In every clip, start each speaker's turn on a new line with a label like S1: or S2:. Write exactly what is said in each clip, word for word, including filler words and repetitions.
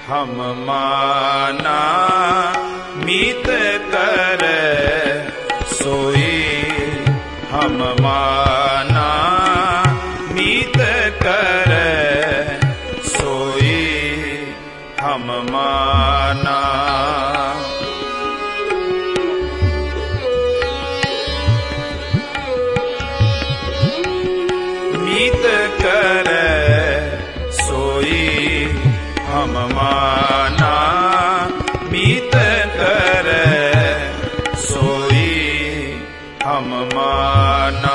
S1: हम माना मीत कर सोई, हम माना मीत कर सोई, हम माना। मीत कर सोई हम माना, मीत कर सोई हम माना।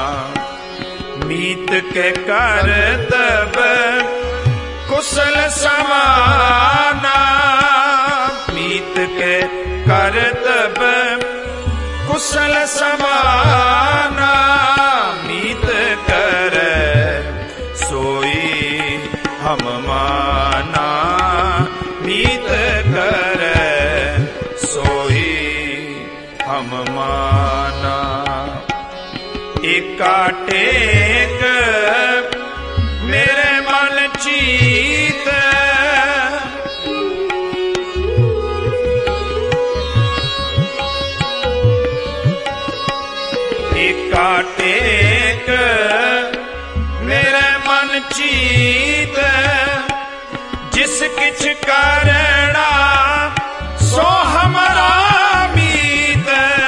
S1: मीत के करतब कुशल समाना, मीत के करतब कुशल समाना। मीत कर सोई हम माना, मीत कर सोई हम माना। एका टेक मेरे मन चीत, एका टेक मेरे मन चीत। जिस किछ करना सो हमारा मीत,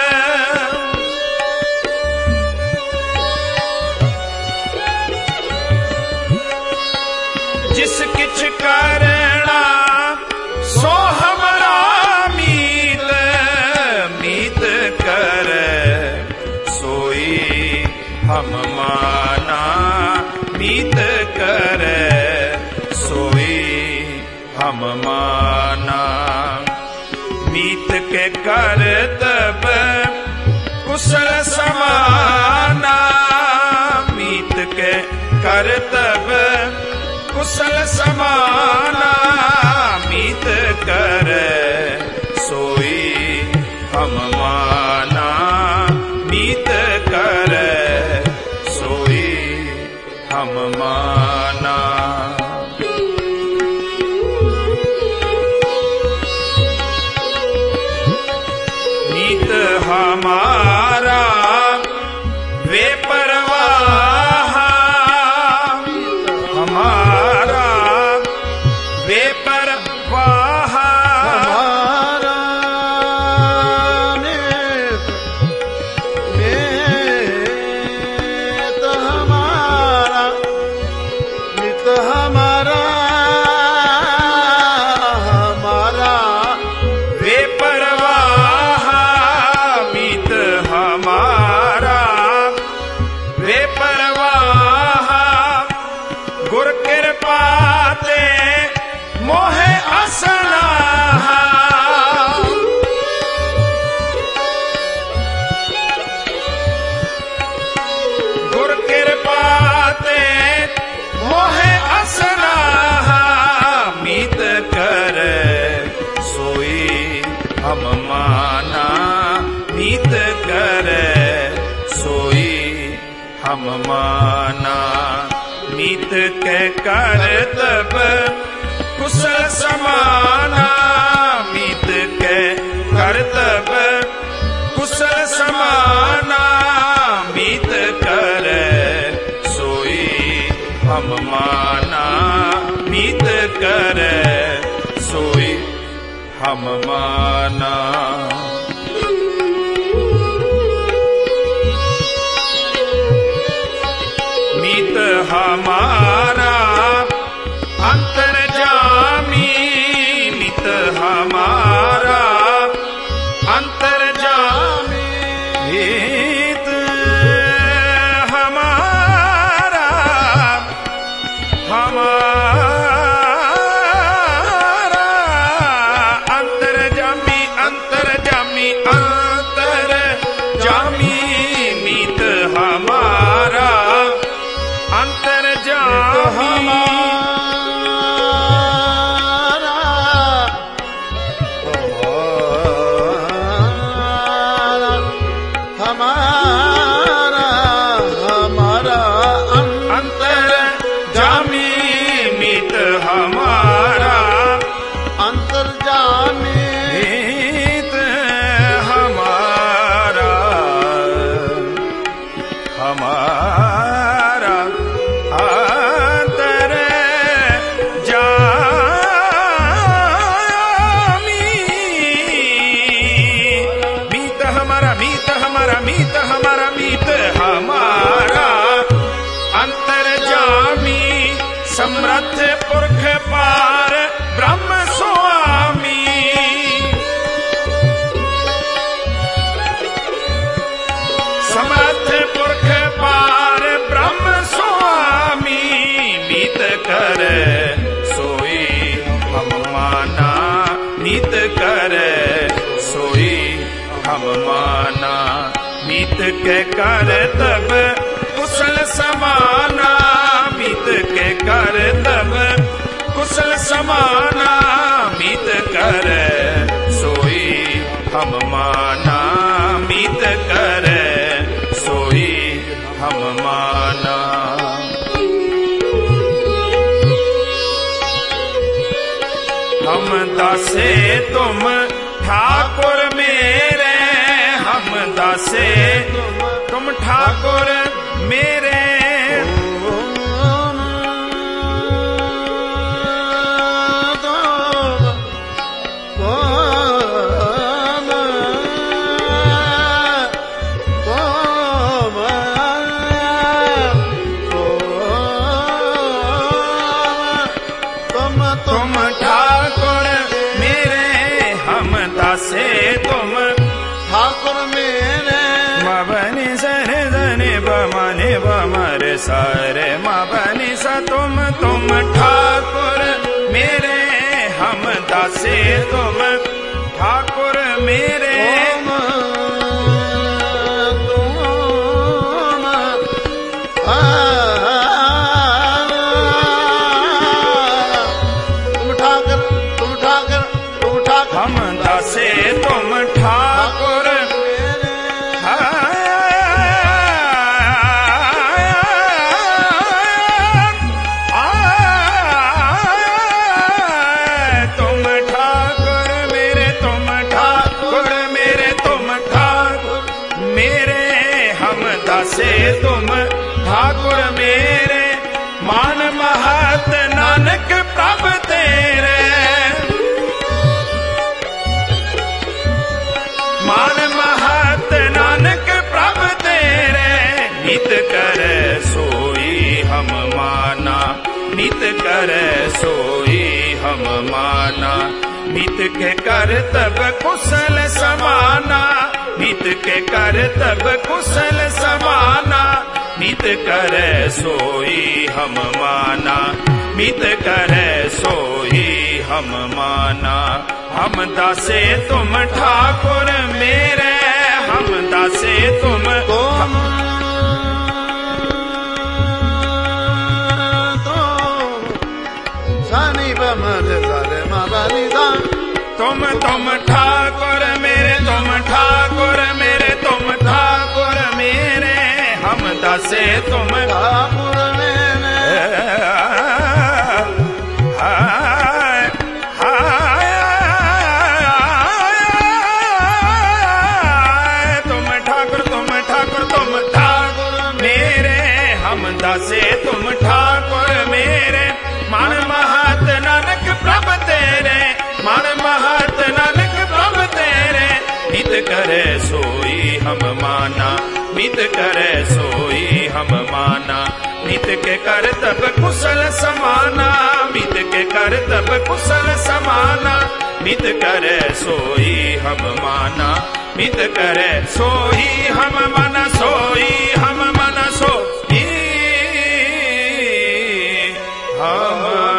S1: जिस किछ करना सो हमारा मीत। मीत कर सोई हम माना, मीत कर सोई हम माना। मीत के करतब कुशल समाना, मीत के करतब कुशल समाना। मीत कर सोई हम माना, मीत कर सोई हम माना। मीत हमारा वे परवाह, हमारा वे परवाह।
S2: हमारा मीत, मीत हमारा, मीत हमारा, हमारा
S1: वे परवाह। मीत हमारा वे परवाह। गुर कृपा ते मोहे असना, गुर कृपा ते मोहे असना। मीत कर सोई हम माना, मीत कर सोई हम माना। मीत के करतब कुशल समाना, मीत के करतब कुशल समाना। मीत कर सोई हम माना, मीत कर सोई हम माना। मीत हमारा अंतर्जामी, मीत हमारा अंतर्जामी। मीत हमारा, हमारा अंतर्जामी, अंतर्जामी। हम माना। मीत के कर तब कुशल समाना, मीत के कर तब कुशल समाना। मीत कर सोई हम माना, मीत कर सोई हम माना। हम दासे तुम ठाकुर मेरे, हम दासे तुम ठाकुर मेरे। तुम ठाकुर मेरे, हम दासे तुम
S2: ठाकुर मेरे।
S1: मबनी सर धने बमने बमर सारे मबनी स तुम तुम ठाकुर मेरे, हम दासे तुम ठाकुर मेरे। हम दासे तुम ठाकुर तुम ठाकुर मेरे, तुम ठाकुर मेरे, तुम ठाकुर मेरे। हम दासे तुम ठाकुर मेरे, मान महत नानक प्रभ तेरे। मान महत नानक प्रभ तेरे, नित कर सोई हम माना, नित कर सोई हम माना। नित के कर तब कुशल समाना, नित के कर तब कुशल समाना। नित कर सोई हम माना, नित कर सोई हम माना। हम दासे तुम ठाकुर मेरे, हम दासे तुम
S2: तुम तो सानी बमर सारे माबानी दा।
S1: तुम तुम ठाकुर मेरे, तुम ठाकुर मेरे, तुम ठाकुर मेरे। हम दासे तुम
S2: ठाकुर मेरे। तुम ठाकुर तुम ठाकुर तुम ठाकुर मेरे, हम दासे तुम ठाकुर मेरे। मान महत नानक प्रभ तेरे, मान महत नानक प्रभ तेरे। नित करे सोई हम माना, नित करे सोई हम माना। नित के कर तब कुशल समाना, नित के कर तब कुशल समाना। नित करे सोई हम माना, नित करे सोई हम माना, सोई हम माना, सोई हम